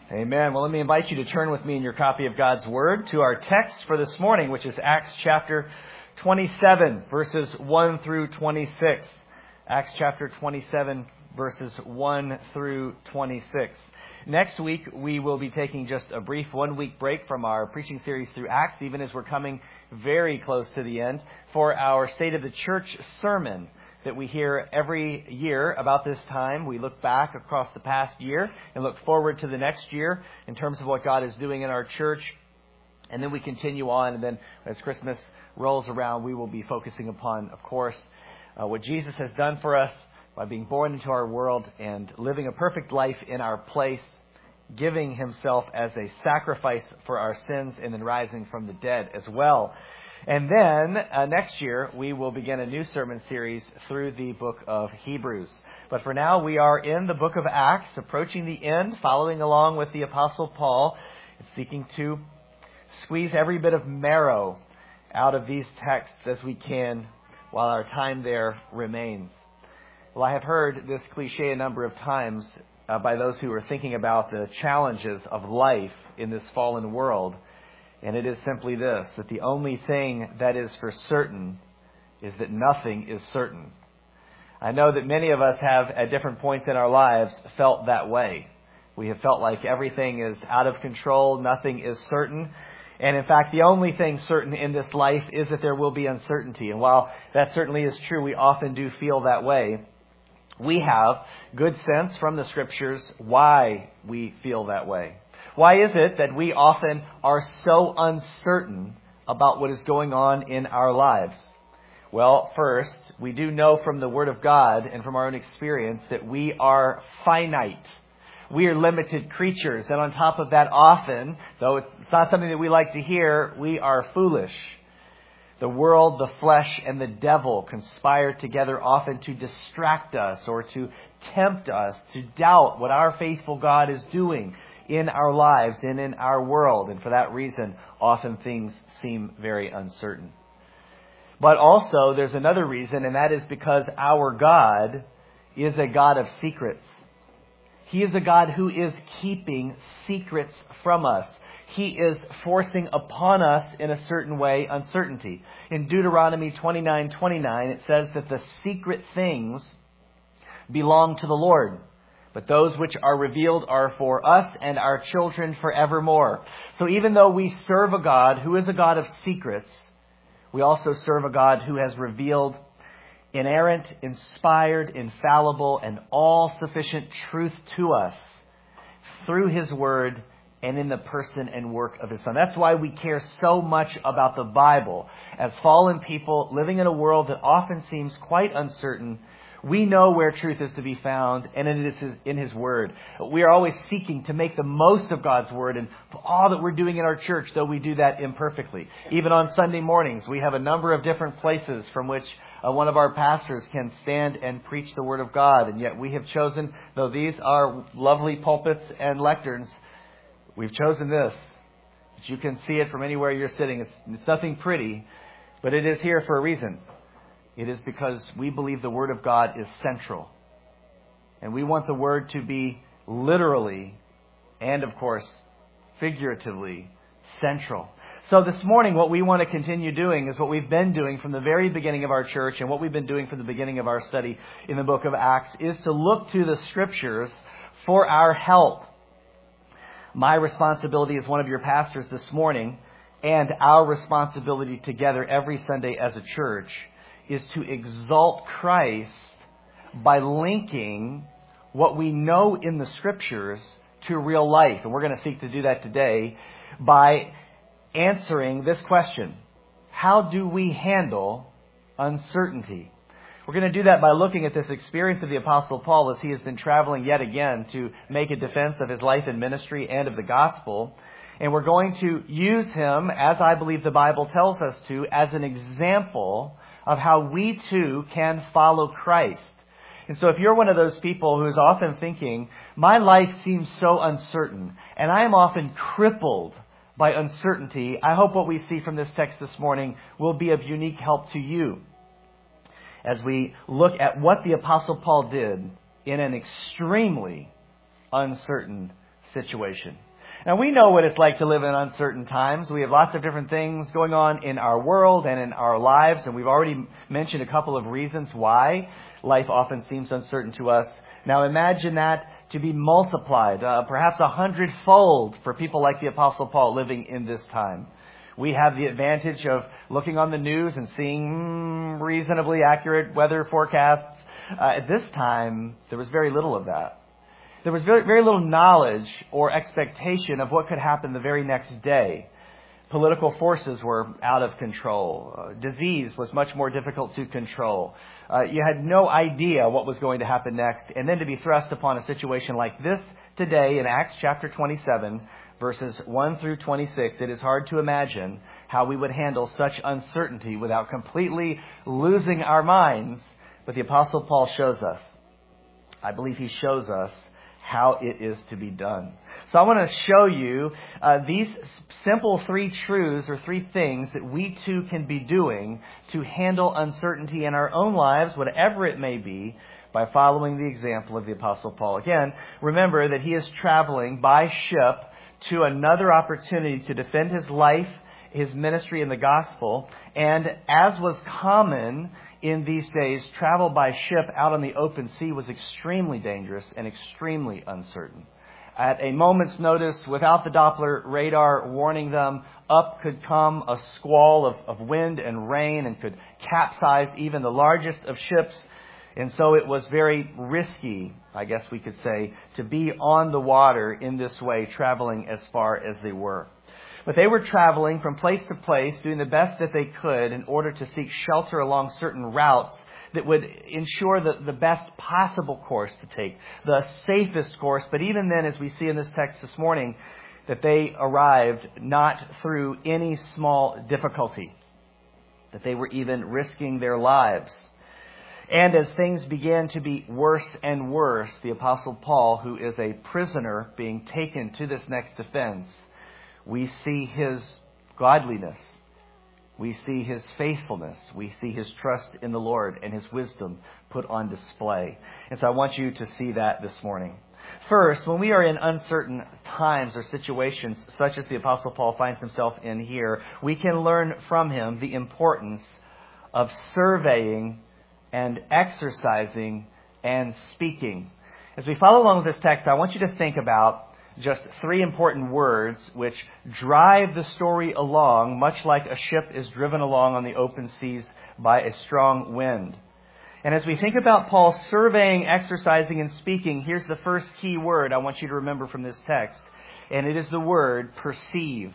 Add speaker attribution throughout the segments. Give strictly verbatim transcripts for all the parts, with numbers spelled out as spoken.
Speaker 1: Amen. Well, let me invite you to turn with me in your copy of God's Word to our text for this morning, which is Acts chapter twenty-seven, verses one through twenty-six. Acts chapter twenty-seven, verses one through twenty-six. Next week, we will be taking just a brief one-week break from our preaching series through Acts, even as we're coming very close to the end, for our State of the Church sermon that we hear every year about this time. We look back across the past year and look forward to the next year in terms of what God is doing in our church. And then we continue on, and then as Christmas rolls around, we will be focusing upon, of course, uh, what Jesus has done for us by being born into our world and living a perfect life in our place, giving himself as a sacrifice for our sins, and then rising from the dead as well. And then uh, next year, we will begin a new sermon series through the book of Hebrews. But for now, we are in the book of Acts, approaching the end, following along with the Apostle Paul, seeking to squeeze every bit of marrow out of these texts as we can while our time there remains. Well, I have heard this cliche a number of times uh, by those who are thinking about the challenges of life in this fallen world. And it is simply this, that the only thing that is for certain is that nothing is certain. I know that many of us have, at different points in our lives, felt that way. We have felt like everything is out of control, nothing is certain. And in fact, the only thing certain in this life is that there will be uncertainty. And while that certainly is true, we often do feel that way. We have good sense from the Scriptures why we feel that way. Why is it that we often are so uncertain about what is going on in our lives? Well, first, we do know from the Word of God and from our own experience that we are finite. We are limited creatures. And on top of that, often, though it's not something that we like to hear, we are foolish. The world, the flesh, and the devil conspire together often to distract us or to tempt us to doubt what our faithful God is doing in our lives and in our world. And for that reason, often things seem very uncertain. But also, there's another reason, and that is because our God is a God of secrets. He is a God who is keeping secrets from us. He is forcing upon us, in a certain way, uncertainty. In Deuteronomy twenty-nine twenty-nine, it says that the secret things belong to the Lord, but those which are revealed are for us and our children forevermore. So even though we serve a God who is a God of secrets, we also serve a God who has revealed inerrant, inspired, infallible, and all-sufficient truth to us through His Word and in the person and work of His Son. That's why we care so much about the Bible. As fallen people living in a world that often seems quite uncertain, we know where truth is to be found, and it is in His Word. We are always seeking to make the most of God's Word and all that we're doing in our church, though we do that imperfectly. Even on Sunday mornings, we have a number of different places from which uh, one of our pastors can stand and preach the Word of God. And yet we have chosen, though these are lovely pulpits and lecterns, we've chosen this. You can see it from anywhere you're sitting. It's, it's nothing pretty, but it is here for a reason. It is because we believe the Word of God is central. And we want the Word to be literally and, of course, figuratively central. So this morning, what we want to continue doing is what we've been doing from the very beginning of our church and what we've been doing from the beginning of our study in the book of Acts is to look to the Scriptures for our help. My responsibility as one of your pastors this morning, and our responsibility together every Sunday as a church, is to exalt Christ by linking what we know in the Scriptures to real life. And we're going to seek to do that today by answering this question: how do we handle uncertainty? We're going to do that by looking at this experience of the Apostle Paul as he has been traveling yet again to make a defense of his life and ministry and of the gospel. And we're going to use him, as I believe the Bible tells us to, as an example of how we too can follow Christ. And so if you're one of those people who is often thinking, my life seems so uncertain, and I am often crippled by uncertainty, I hope what we see from this text this morning will be of unique help to you as we look at what the Apostle Paul did in an extremely uncertain situation. Now, we know what it's like to live in uncertain times. We have lots of different things going on in our world and in our lives, and we've already mentioned a couple of reasons why life often seems uncertain to us. Now, imagine that to be multiplied, uh, perhaps a hundredfold for people like the Apostle Paul living in this time. We have the advantage of looking on the news and seeing mm, reasonably accurate weather forecasts. Uh, at this time, there was very little of that. There was very, very little knowledge or expectation of what could happen the very next day. Political forces were out of control. Uh, disease was much more difficult to control. Uh, you had no idea what was going to happen next. And then to be thrust upon a situation like this today in Acts chapter twenty-seven, verses one through twenty-six, it is hard to imagine how we would handle such uncertainty without completely losing our minds. But the Apostle Paul shows us. I believe he shows us how it is to be done. So I want to show you uh, these simple three truths or three things that we too can be doing to handle uncertainty in our own lives, whatever it may be, by following the example of the Apostle Paul. Again, remember that he is traveling by ship to another opportunity to defend his life, his ministry, and the gospel. And as was common in these days, travel by ship out on the open sea was extremely dangerous and extremely uncertain. At a moment's notice, without the Doppler radar warning them, up could come a squall of, of wind and rain and could capsize even the largest of ships. And so it was very risky, I guess we could say, to be on the water in this way, traveling as far as they were. But they were traveling from place to place, doing the best that they could in order to seek shelter along certain routes that would ensure the, the best possible course to take, the safest course. But even then, as we see in this text this morning, that they arrived not through any small difficulty, that they were even risking their lives. And as things began to be worse and worse, the Apostle Paul, who is a prisoner being taken to this next defense, we see his godliness. We see his faithfulness. We see his trust in the Lord and his wisdom put on display. And so I want you to see that this morning. First, when we are in uncertain times or situations such as the Apostle Paul finds himself in here, we can learn from him the importance of surveying and exercising and speaking. As we follow along with this text, I want you to think about just three important words which drive the story along, much like a ship is driven along on the open seas by a strong wind. And as we think about Paul surveying, exercising, and speaking, here's the first key word I want you to remember from this text, and it is the word perceive.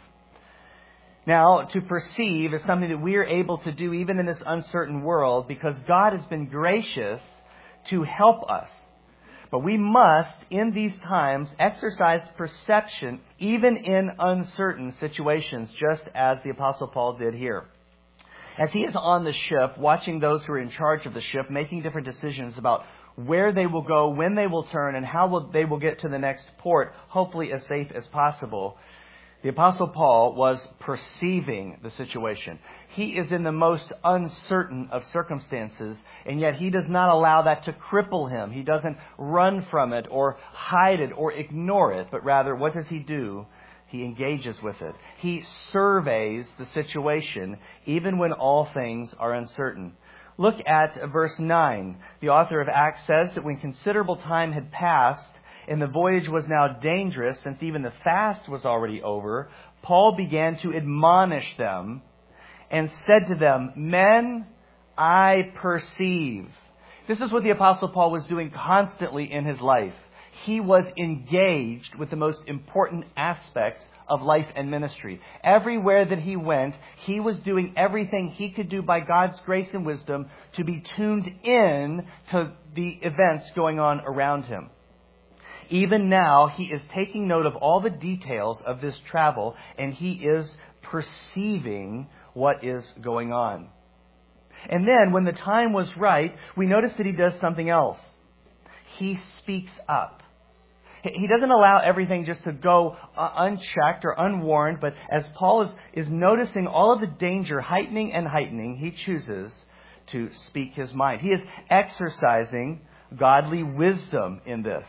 Speaker 1: Now, to perceive is something that we are able to do even in this uncertain world because God has been gracious to help us. But we must, in these times, exercise perception even in uncertain situations, just as the Apostle Paul did here. As he is on the ship, watching those who are in charge of the ship, making different decisions about where they will go, when they will turn, and how will they will get to the next port, hopefully as safe as possible, the Apostle Paul was perceiving the situation. He is in the most uncertain of circumstances, and yet he does not allow that to cripple him. He doesn't run from it or hide it or ignore it, but rather, what does he do? He engages with it. He surveys the situation, even when all things are uncertain. Look at verse nine. The author of Acts says that when considerable time had passed, and the voyage was now dangerous, since even the fast was already over, Paul began to admonish them and said to them, "Men, I perceive." This is what the Apostle Paul was doing constantly in his life. He was engaged with the most important aspects of life and ministry. Everywhere that he went, he was doing everything he could do by God's grace and wisdom to be tuned in to the events going on around him. Even now, he is taking note of all the details of this travel, and he is perceiving what is going on. And then, when the time was right, we notice that he does something else. He speaks up. He doesn't allow everything just to go unchecked or unwarned, but as Paul is, is noticing all of the danger heightening and heightening, he chooses to speak his mind. He is exercising godly wisdom in this.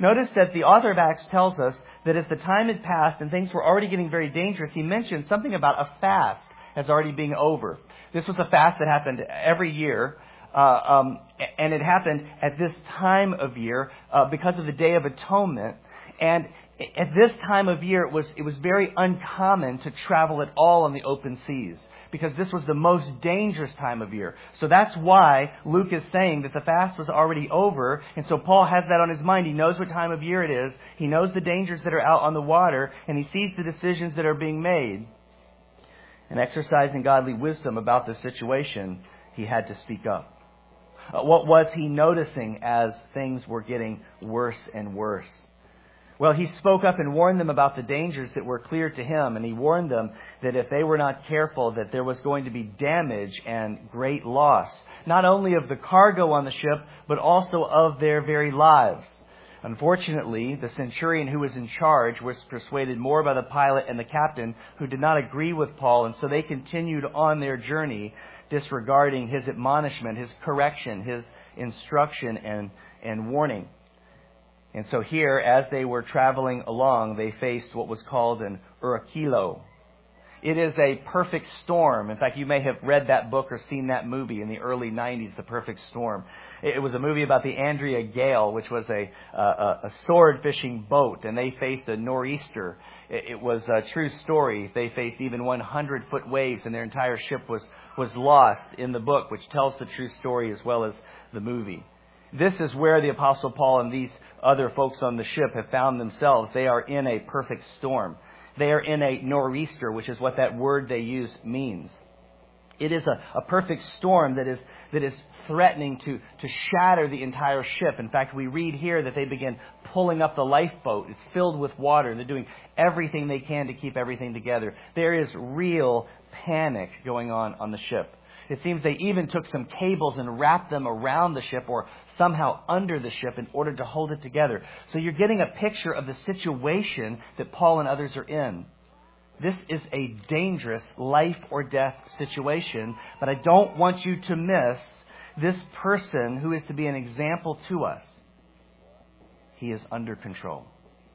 Speaker 1: Notice that the author of Acts tells us that as the time had passed and things were already getting very dangerous, he mentioned something about a fast as already being over. This was a fast that happened every year, uh, um, and it happened at this time of year uh, because of the Day of Atonement. And at this time of year, it was it was very uncommon to travel at all on the open seas, because this was the most dangerous time of year. So that's why Luke is saying that the fast was already over. And so Paul has that on his mind. He knows what time of year it is. He knows the dangers that are out on the water. And he sees the decisions that are being made. And exercising godly wisdom about the situation, he had to speak up. Uh, what was he noticing as things were getting worse and worse? Well, he spoke up and warned them about the dangers that were clear to him, and he warned them that if they were not careful, that there was going to be damage and great loss, not only of the cargo on the ship, but also of their very lives. Unfortunately, the centurion who was in charge was persuaded more by the pilot and the captain, who did not agree with Paul, and so they continued on their journey, disregarding his admonishment, his correction, his instruction and, and warning. And so here, as they were traveling along, they faced what was called an urakilo. It is a perfect storm. In fact, you may have read that book or seen that movie in the early nineties, The Perfect Storm. It was a movie about the Andrea Gale, which was a, a, a sword fishing boat, and they faced a nor'easter. It, it was a true story. They faced even one hundred foot waves, and their entire ship was, was lost in the book, which tells the true story as well as the movie. This is where the Apostle Paul and these other folks on the ship have found themselves. They are in a perfect storm. They are in a nor'easter, which is what that word they use means. It is a, a perfect storm that is that is threatening to, to shatter the entire ship. In fact, we read here that they begin pulling up the lifeboat. It's filled with water. They're doing everything they can to keep everything together. There is real panic going on on the ship. It seems they even took some cables and wrapped them around the ship or somehow under the ship in order to hold it together. So you're getting a picture of the situation that Paul and others are in. This is a dangerous life or death situation, but I don't want you to miss this person who is to be an example to us. He is under control.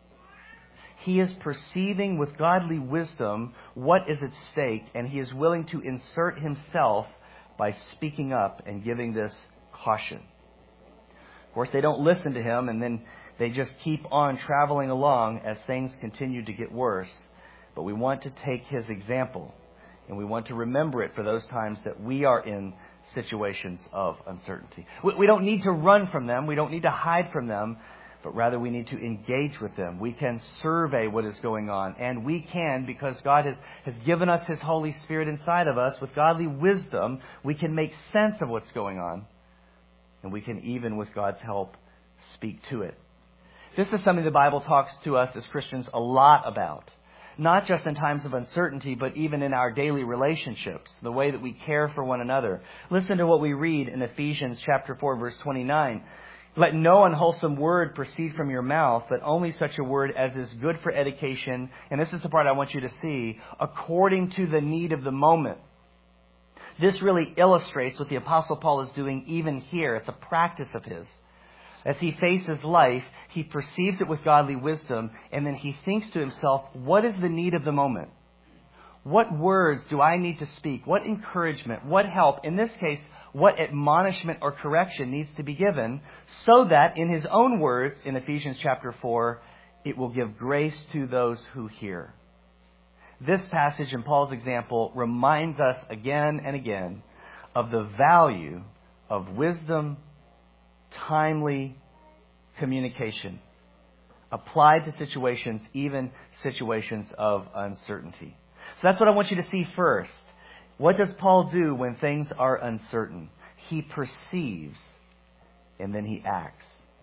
Speaker 1: He is perceiving with godly wisdom what is at stake, and he is willing to insert himself by speaking up and giving this caution. Of course, they don't listen to him, and then they just keep on traveling along as things continue to get worse. But we want to take his example, and we want to remember it for those times that we are in situations of uncertainty. We don't need to run from them. We don't need to hide from them. But rather we need to engage with them. We can survey what is going on. And we can, because God has, has given us His Holy Spirit inside of us, with godly wisdom, we can make sense of what's going on. And we can even, with God's help, speak to it. This is something the Bible talks to us as Christians a lot about. Not just in times of uncertainty, but even in our daily relationships, the way that we care for one another. Listen to what we read in Ephesians chapter four, verse twenty-nine. Let no unwholesome word proceed from your mouth, but only such a word as is good for education. And this is the part I want you to see, according to the need of the moment. This really illustrates what the Apostle Paul is doing even here. It's a practice of his. As he faces life, he perceives it with godly wisdom, and then he thinks to himself, what is the need of the moment? What words do I need to speak? What encouragement? What help? In this case, what admonishment or correction needs to be given, so that, in his own words, in Ephesians chapter four, it will give grace to those who hear. This passage in Paul's example reminds us again and again of the value of wisdom, timely communication, applied to situations, even situations of uncertainty. So that's what I want you to see first. What does Paul do when things are uncertain? He perceives, and then he acts.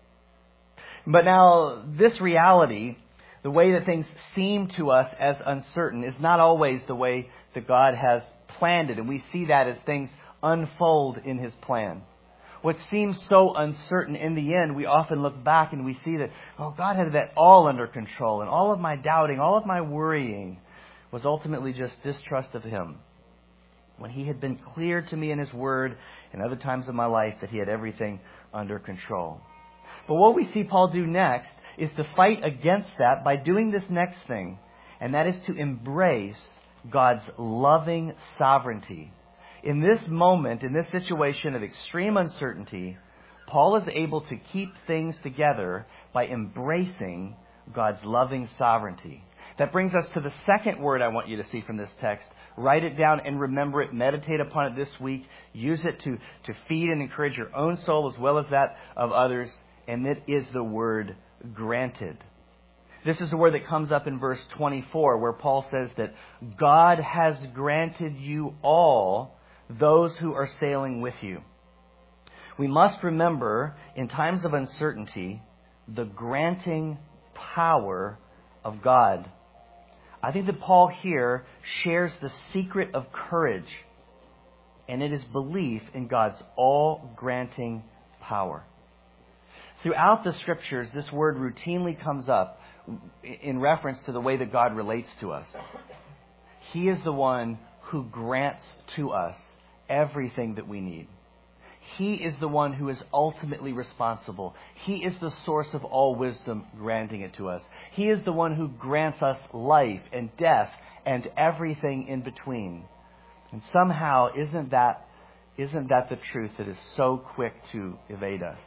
Speaker 1: But now, this reality, the way that things seem to us as uncertain, is not always the way that God has planned it. And we see that as things unfold in His plan. What seems so uncertain, in the end, we often look back and we see that, oh, God had that all under control. And all of my doubting, all of my worrying was ultimately just distrust of Him, when He had been clear to me in His Word and other times of my life that He had everything under control. But what we see Paul do next is to fight against that by doing this next thing, and that is to embrace God's loving sovereignty. In this moment, in this situation of extreme uncertainty, Paul is able to keep things together by embracing God's loving sovereignty. That brings us to the second word I want you to see from this text. Write it down and remember it. Meditate upon it this week. Use it to, to feed and encourage your own soul as well as that of others. And it is the word granted. This is the word that comes up in verse twenty-four, where Paul says that God has granted you all, those who are sailing with you. We must remember, in times of uncertainty, the granting power of God. I think that Paul here shares the secret of courage, and it is belief in God's all-granting power. Throughout the Scriptures, this word routinely comes up in reference to the way that God relates to us. He is the one who grants to us everything that we need. He is the one who is ultimately responsible. He is the source of all wisdom, granting it to us. He is the one who grants us life and death and everything in between. And somehow, isn't that, isn't that the truth that is so quick to evade us?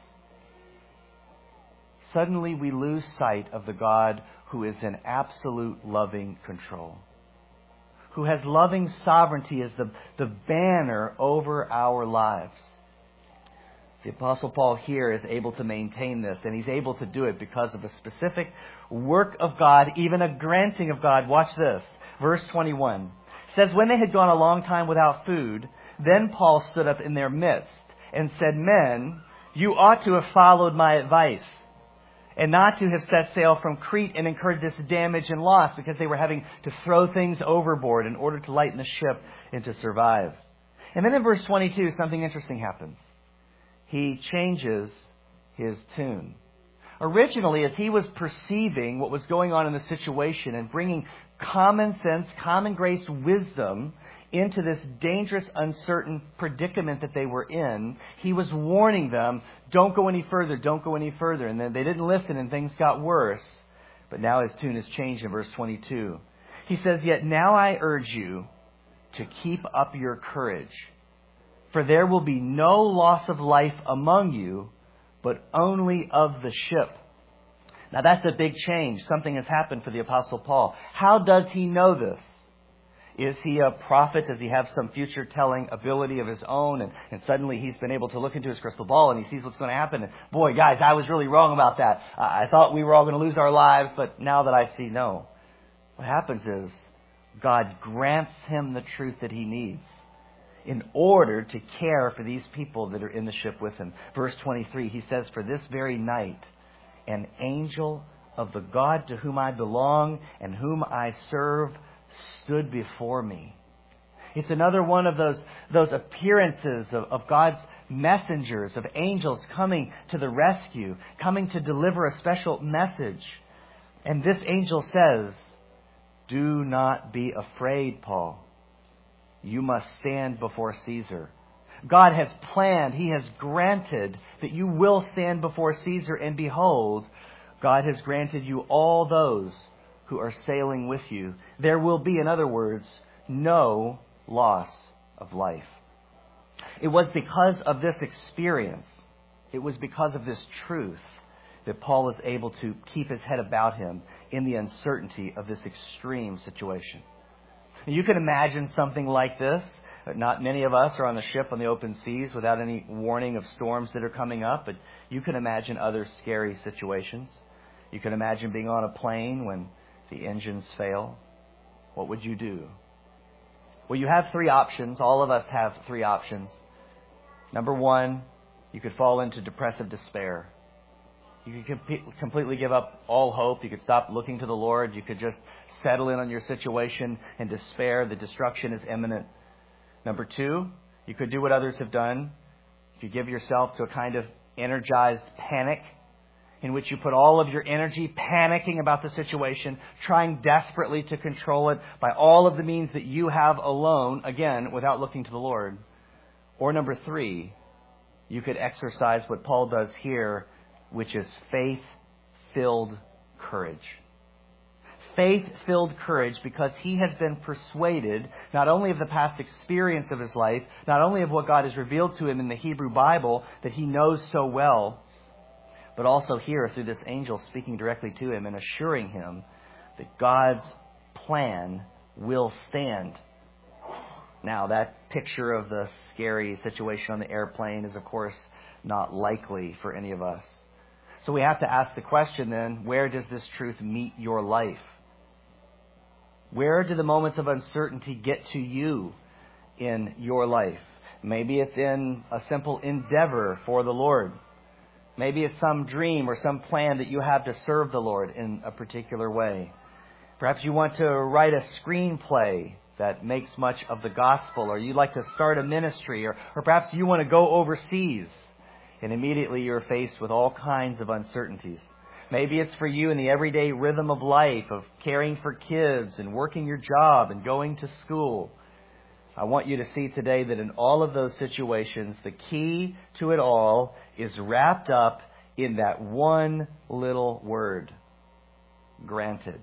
Speaker 1: Suddenly we lose sight of the God who is in absolute loving control, who has loving sovereignty as the, the banner over our lives. The Apostle Paul here is able to maintain this, and he's able to do it because of a specific work of God, even a granting of God. Watch this. Verse twenty-one says, when they had gone a long time without food, then Paul stood up in their midst and said, men, you ought to have followed my advice and not to have set sail from Crete and incurred this damage and loss, because they were having to throw things overboard in order to lighten the ship and to survive. And then in verse twenty-two, something interesting happens. He changes his tune. Originally, as he was perceiving what was going on in the situation and bringing common sense, common grace, wisdom into this dangerous, uncertain predicament that they were in, he was warning them, don't go any further, don't go any further. And then they didn't listen and things got worse. But now his tune has changed in verse twenty-two. He says, yet now I urge you to keep up your courage, for there will be no loss of life among you, but only of the ship. Now that's a big change. Something has happened for the Apostle Paul. How does he know this? Is he a prophet? Does he have some future-telling ability of his own? And, and suddenly he's been able to look into his crystal ball and he sees what's going to happen. And boy, guys, I was really wrong about that. I thought we were all going to lose our lives, but now that I see, no. What happens is God grants him the truth that he needs in order to care for these people that are in the ship with him. Verse twenty-three, he says, for this very night, an angel of the God to whom I belong and whom I serve stood before me. It's another one of those, those appearances of, of God's messengers, of angels coming to the rescue, coming to deliver a special message. And this angel says, do not be afraid, Paul. You must stand before Caesar. God has planned, He has granted that you will stand before Caesar, and behold, God has granted you all those who are sailing with you. There will be, in other words, no loss of life. It was because of this experience, it was because of this truth that Paul is able to keep his head about him in the uncertainty of this extreme situation. You can imagine something like this. Not many of us are on the ship on the open seas without any warning of storms that are coming up, but you can imagine other scary situations. You can imagine being on a plane when the engines fail. What would you do? Well, you have three options. All of us have three options. Number one, you could fall into depressive despair. You could com- completely give up all hope. You could stop looking to the Lord. You could just settle in on your situation and despair. The destruction is imminent. Number two, you could do what others have done. You could give yourself to a kind of energized panic in which you put all of your energy panicking about the situation, trying desperately to control it by all of the means that you have alone, again, without looking to the Lord. Or number three, you could exercise what Paul does here, which is faith-filled courage. Faith-filled courage because he has been persuaded not only of the past experience of his life, not only of what God has revealed to him in the Hebrew Bible that he knows so well, but also here through this angel speaking directly to him and assuring him that God's plan will stand. Now, that picture of the scary situation on the airplane is, of course, not likely for any of us. So we have to ask the question then, where does this truth meet your life? Where do the moments of uncertainty get to you in your life? Maybe it's in a simple endeavor for the Lord. Maybe it's some dream or some plan that you have to serve the Lord in a particular way. Perhaps you want to write a screenplay that makes much of the gospel, or you'd like to start a ministry, or, or perhaps you want to go overseas, and immediately you're faced with all kinds of uncertainties. Maybe it's for you in the everyday rhythm of life, of caring for kids and working your job and going to school. I want you to see today that in all of those situations, the key to it all is wrapped up in that one little word, granted.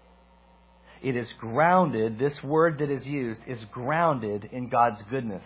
Speaker 1: It is grounded, this word that is used is grounded in God's goodness.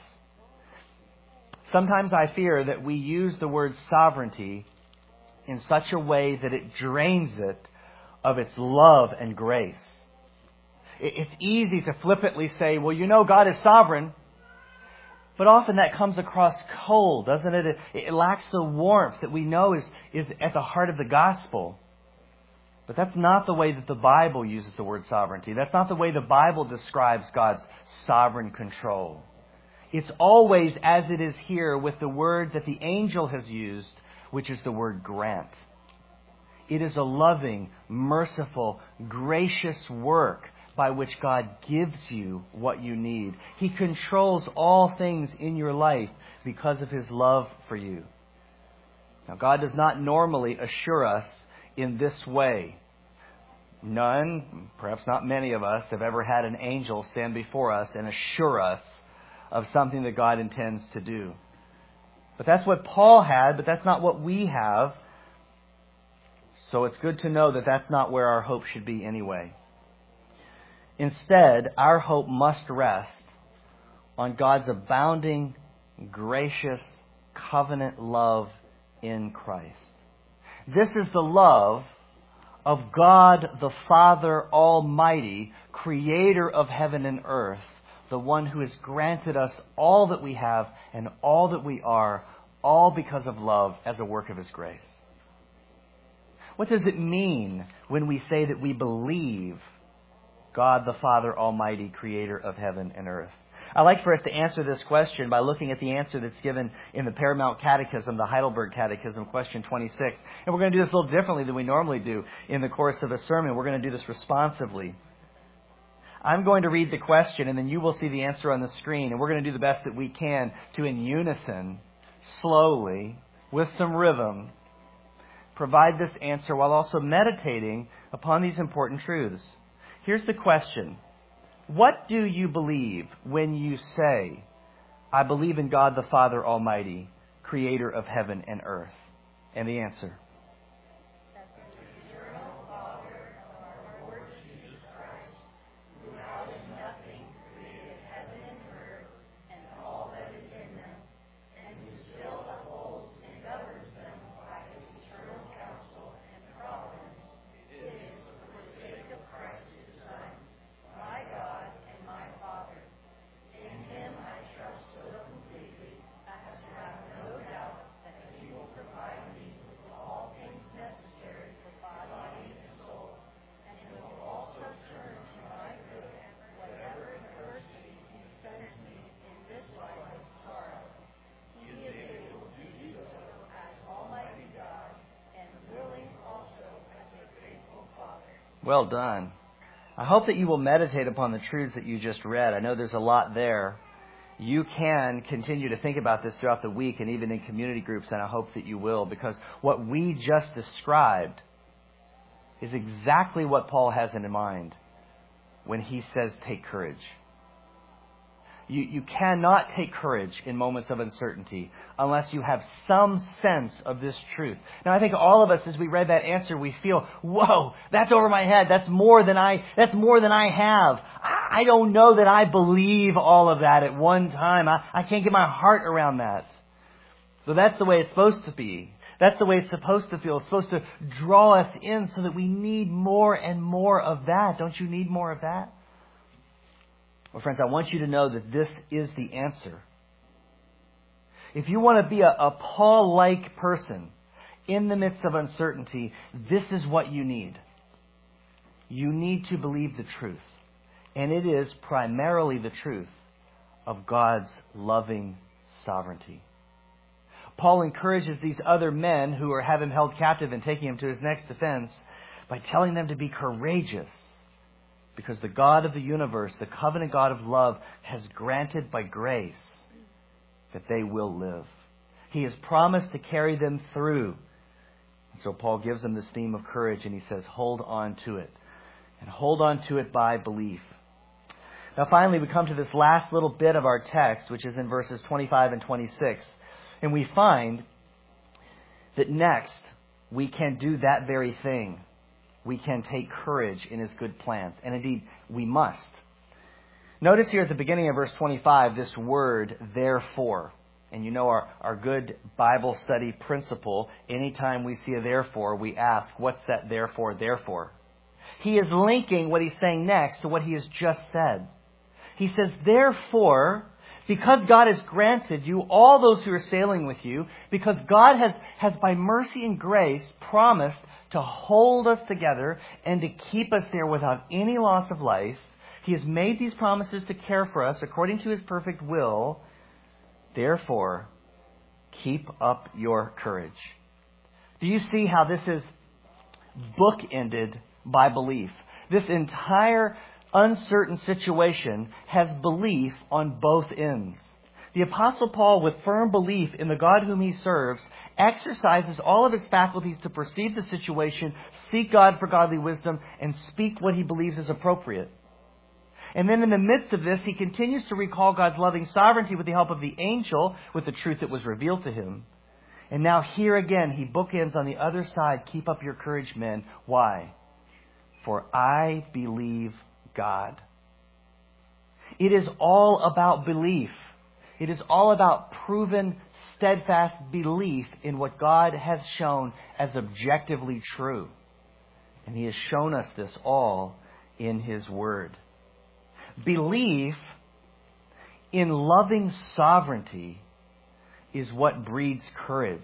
Speaker 1: Sometimes I fear that we use the word sovereignty in such a way that it drains it of its love and grace. It's easy to flippantly say, well, you know, God is sovereign. But often that comes across cold, doesn't it? It, it lacks the warmth that we know is, is at the heart of the gospel. But that's not the way that the Bible uses the word sovereignty. That's not the way the Bible describes God's sovereign control. It's always as it is here with the word that the angel has used, which is the word grant. It is a loving, merciful, gracious work by which God gives you what you need. He controls all things in your life because of His love for you. Now, God does not normally assure us in this way. None, perhaps not many of us, have ever had an angel stand before us and assure us of something that God intends to do. But that's what Paul had, but that's not what we have. So it's good to know that that's not where our hope should be anyway. Instead, our hope must rest on God's abounding, gracious, covenant love in Christ. This is the love of God the Father Almighty, creator of heaven and earth, the one who has granted us all that we have and all that we are, all because of love as a work of His grace. What does it mean when we say that we believe God the Father Almighty, creator of heaven and earth? I'd like for us to answer this question by looking at the answer that's given in the Paramount Catechism, the Heidelberg Catechism, question twenty-six. And we're going to do this a little differently than we normally do in the course of a sermon. We're going to do this responsively. I'm going to read the question, and then you will see the answer on the screen. And we're going to do the best that we can to, in unison, slowly, with some rhythm, provide this answer while also meditating upon these important truths. Here's the question. What do you believe when you say, I believe in God the Father Almighty, creator of heaven and earth? And the answer. Well done. I hope that you will meditate upon the truths that you just read. I know there's a lot there. You can continue to think about this throughout the week and even in community groups, and I hope that you will, because what we just described is exactly what Paul has in mind when he says take courage. You, you cannot take courage in moments of uncertainty unless you have some sense of this truth. Now, I think all of us, as we read that answer, we feel, whoa, that's over my head. That's more than I, that's more than I have. I, I don't know that I believe all of that at one time. I, I can't get my heart around that. So that's the way it's supposed to be. That's the way it's supposed to feel. It's supposed to draw us in so that we need more and more of that. Don't you need more of that? Well, friends, I want you to know that this is the answer. If you want to be a, a Paul-like person in the midst of uncertainty, this is what you need. You need to believe the truth. And it is primarily the truth of God's loving sovereignty. Paul encourages these other men who are have him held captive and taking him to his next defense by telling them to be courageous. Because the God of the universe, the covenant God of love, has granted by grace that they will live. He has promised to carry them through. And so Paul gives them this theme of courage, and he says, hold on to it. And hold on to it by belief. Now finally, we come to this last little bit of our text, which is in verses twenty-five and twenty-six. And we find that next, we can do that very thing. We can take courage in His good plans. And indeed, we must. Notice here at the beginning of verse twenty-five, this word, therefore. And you know our, our good Bible study principle, anytime we see a therefore, we ask, what's that therefore, therefore? He is linking what he's saying next to what he has just said. He says, therefore, because God has granted you, all those who are sailing with you, because God has, has by mercy and grace promised to hold us together and to keep us there without any loss of life. He has made these promises to care for us according to His perfect will. Therefore, keep up your courage. Do you see how this is bookended by belief? This entire uncertain situation has belief on both ends. The Apostle Paul, with firm belief in the God whom he serves, exercises all of his faculties to perceive the situation, seek God for godly wisdom, and speak what he believes is appropriate. And then in the midst of this, he continues to recall God's loving sovereignty with the help of the angel, with the truth that was revealed to him. And now here again, he bookends on the other side, keep up your courage, men. Why? For I believe God. It is all about belief. It is all about proven, steadfast belief in what God has shown as objectively true. And He has shown us this all in His Word. Belief in loving sovereignty is what breeds courage.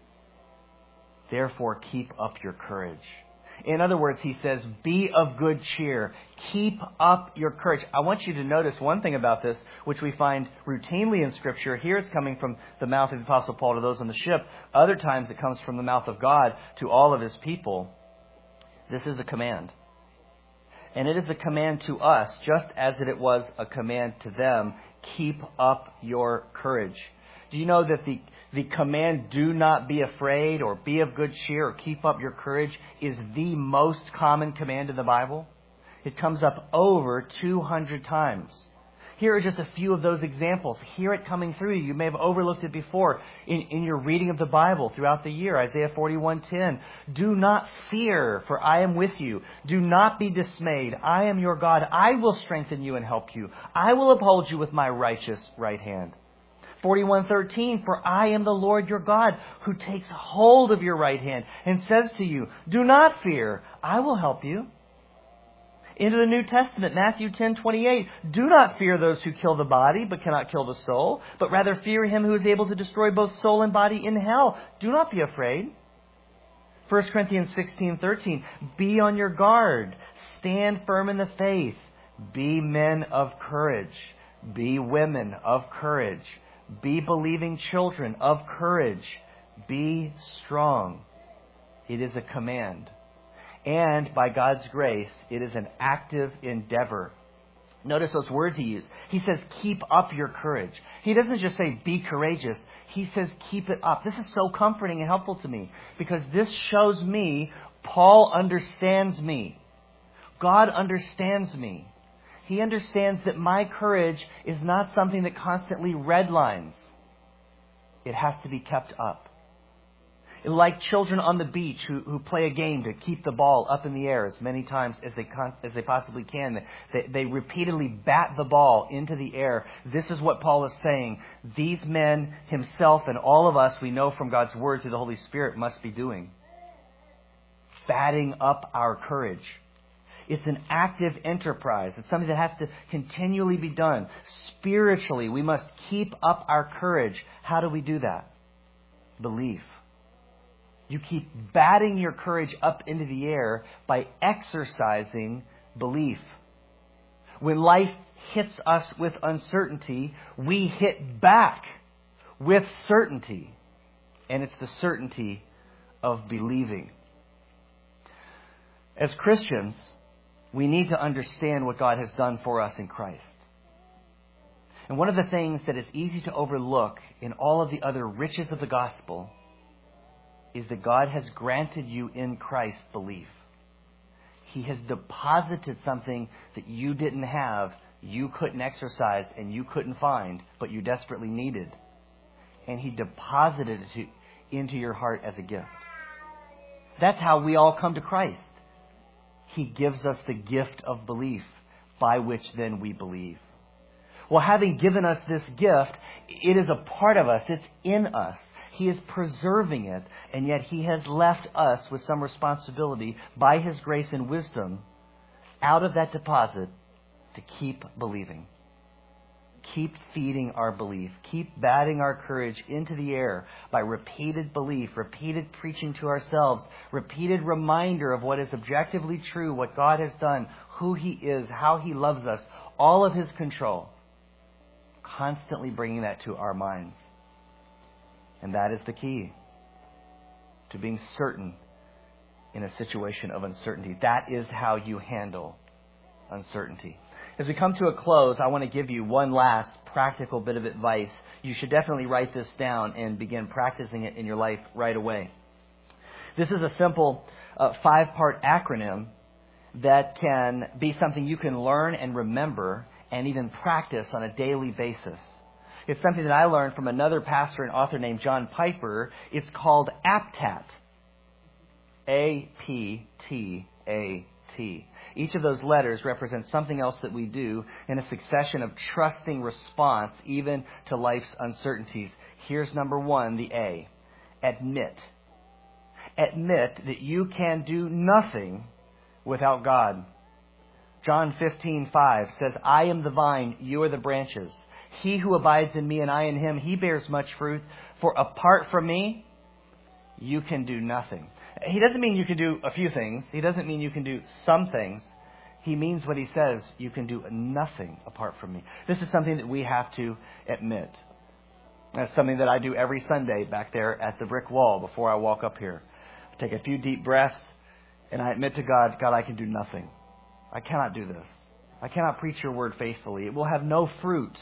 Speaker 1: Therefore, keep up your courage. In other words, he says, be of good cheer. Keep up your courage. I want you to notice one thing about this, which we find routinely in Scripture. Here it's coming from the mouth of the Apostle Paul to those on the ship. Other times it comes from the mouth of God to all of His people. This is a command. And it is a command to us, just as it was a command to them. Keep up your courage. Do you know that the, the command, do not be afraid, or be of good cheer, or keep up your courage, is the most common command in the Bible? It comes up over two hundred times. Here are just a few of those examples. Hear it coming through you. You may have overlooked it before in, in your reading of the Bible throughout the year. Isaiah forty-one ten. Do not fear, for I am with you. Do not be dismayed. I am your God. I will strengthen you and help you. I will uphold you with my righteous right hand. forty-one thirteen, for I am the Lord your God, who takes hold of your right hand and says to you, do not fear, I will help you. Into the New Testament, Matthew ten twenty-eight, do not fear those who kill the body, but cannot kill the soul, but rather fear Him who is able to destroy both soul and body in hell. Do not be afraid. First Corinthians sixteen thirteen, be on your guard, stand firm in the faith, be men of courage, be women of courage. Be believing children of courage. Be strong. It is a command. And by God's grace, it is an active endeavor. Notice those words he used. He says, keep up your courage. He doesn't just say, be courageous. He says, keep it up. This is so comforting and helpful to me, because this shows me Paul understands me. God understands me. He understands that my courage is not something that constantly redlines. It has to be kept up. Like children on the beach who, who play a game to keep the ball up in the air as many times as they con- as they possibly can. They, they repeatedly bat the ball into the air. This is what Paul is saying. These men, himself, and all of us, we know from God's Word through the Holy Spirit, must be doing. Batting up our courage. It's an active enterprise. It's something that has to continually be done. Spiritually, we must keep up our courage. How do we do that? Belief. You keep batting your courage up into the air by exercising belief. When life hits us with uncertainty, we hit back with certainty. And it's the certainty of believing. As Christians, we need to understand what God has done for us in Christ. And one of the things that is easy to overlook in all of the other riches of the gospel is that God has granted you in Christ belief. He has deposited something that you didn't have, you couldn't exercise, and you couldn't find, but you desperately needed. And He deposited it into your heart as a gift. That's how we all come to Christ. He gives us the gift of belief, by which then we believe. Well, having given us this gift, it is a part of us. It's in us. He is preserving it, and yet He has left us with some responsibility by His grace and wisdom out of that deposit to keep believing. Keep feeding our belief. Keep batting our courage into the air by repeated belief, repeated preaching to ourselves, repeated reminder of what is objectively true, what God has done, who He is, how He loves us, all of His control. Constantly bringing that to our minds. And that is the key to being certain in a situation of uncertainty. That is how you handle uncertainty. As we come to a close, I want to give you one last practical bit of advice. You should definitely write this down and begin practicing it in your life right away. This is a simple uh, five-part acronym that can be something you can learn and remember and even practice on a daily basis. It's something that I learned from another pastor and author named John Piper. It's called APTAT. A P T A T. Each of those letters represents something else that we do in a succession of trusting response even to life's uncertainties. Here's number one, the A. Admit. Admit that you can do nothing without God. John fifteen five says, I am the vine, you are the branches. He who abides in me and I in him, he bears much fruit. For apart from me, you can do nothing. He doesn't mean you can do a few things. He doesn't mean you can do some things. He means what he says, you can do nothing apart from me. This is something that we have to admit. That's something that I do every Sunday back there at the brick wall before I walk up here. I take a few deep breaths and I admit to God, God, I can do nothing. I cannot do this. I cannot preach your word faithfully. It will have no fruit.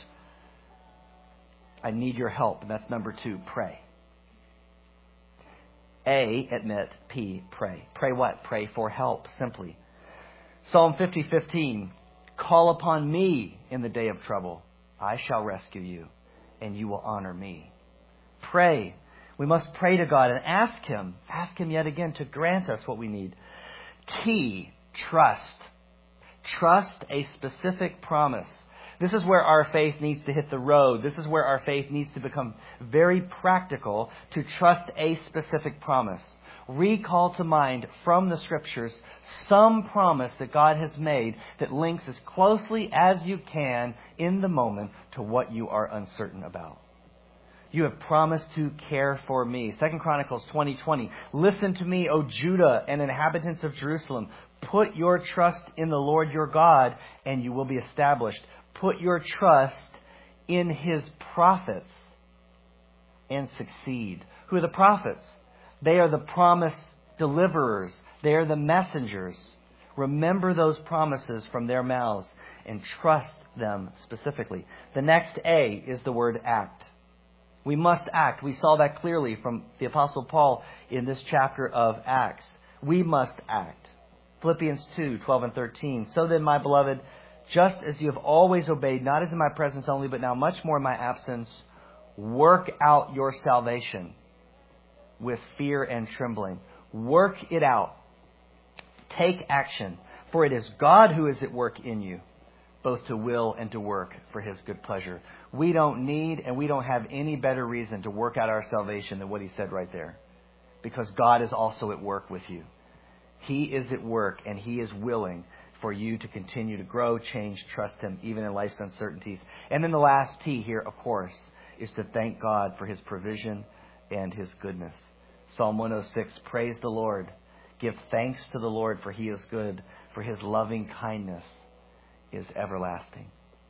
Speaker 1: I need your help. And that's number two, pray. A, admit. P, pray. Pray what? Pray for help, simply. Psalm fifty fifteen, call upon me in the day of trouble. I shall rescue you, and you will honor me. Pray. We must pray to God and ask Him, ask Him yet again to grant us what we need. T, trust. Trust a specific promise. This is where our faith needs to hit the road. This is where our faith needs to become very practical, to trust a specific promise. Recall to mind from the Scriptures some promise that God has made that links as closely as you can in the moment to what you are uncertain about. You have promised to care for me. Second Chronicles twenty twenty. Listen to me, O Judah and inhabitants of Jerusalem. Put your trust in the Lord your God, and you will be established. Put your trust in His prophets and succeed. Who are the prophets? They are the promise deliverers. They are the messengers. Remember those promises from their mouths and trust them specifically. The next A is the word act. We must act. We saw that clearly from the Apostle Paul in this chapter of Acts. We must act. Philippians two, twelve and thirteen. So then, my beloved, just as you have always obeyed, not as in my presence only, but now much more in my absence, work out your salvation with fear and trembling. Work it out. Take action, for it is God who is at work in you, both to will and to work for His good pleasure. We don't need and we don't have any better reason to work out our salvation than what he said right there. Because God is also at work with you. He is at work and He is willing for you to continue to grow, change, trust Him, even in life's uncertainties. And then the last T here, of course, is to thank God for His provision and His goodness. Psalm one oh six, praise the Lord. Give thanks to the Lord, for He is good, for His loving kindness is everlasting.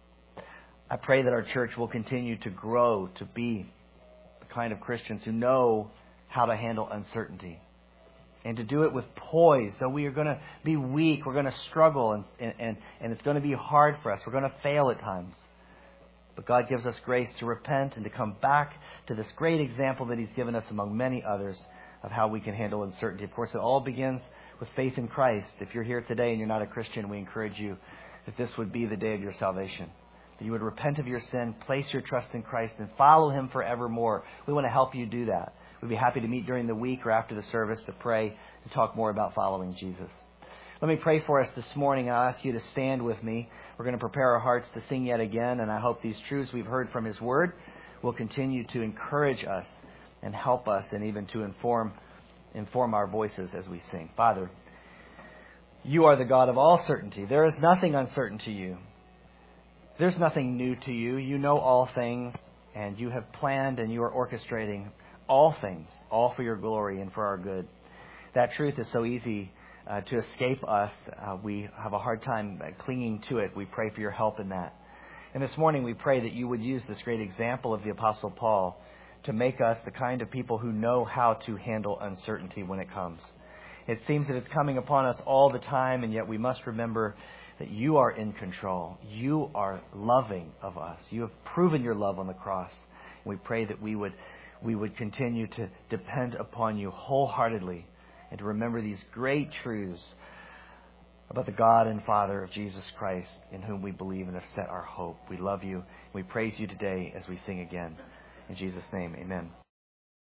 Speaker 1: I pray that our church will continue to grow to be the kind of Christians who know how to handle uncertainty. And to do it with poise, though we are going to be weak, we're going to struggle, and, and, and it's going to be hard for us. We're going to fail at times. But God gives us grace to repent and to come back to this great example that He's given us among many others of how we can handle uncertainty. Of course, it all begins with faith in Christ. If you're here today and you're not a Christian, we encourage you that this would be the day of your salvation. That you would repent of your sin, place your trust in Christ, and follow Him forevermore. We want to help you do that. We'd be happy to meet during the week or after the service to pray and talk more about following Jesus. Let me pray for us this morning. I'll ask you to stand with me. We're going to prepare our hearts to sing yet again, and I hope these truths we've heard from His Word will continue to encourage us and help us and even to inform inform our voices as we sing. Father, You are the God of all certainty. There is nothing uncertain to You. There's nothing new to You. You know all things, and You have planned and You are orchestrating all things, all for Your glory and for our good. That truth is so easy uh, to escape us. Uh, we have a hard time clinging to it. We pray for Your help in that. And this morning we pray that You would use this great example of the Apostle Paul to make us the kind of people who know how to handle uncertainty when it comes. It seems that it's coming upon us all the time, and yet we must remember that You are in control. You are loving of us. You have proven Your love on the cross. And we pray that we would we would continue to depend upon You wholeheartedly and to remember these great truths about the God and Father of Jesus Christ, in whom we believe and have set our hope. We love You. We praise You today as we sing again. In Jesus' name, amen.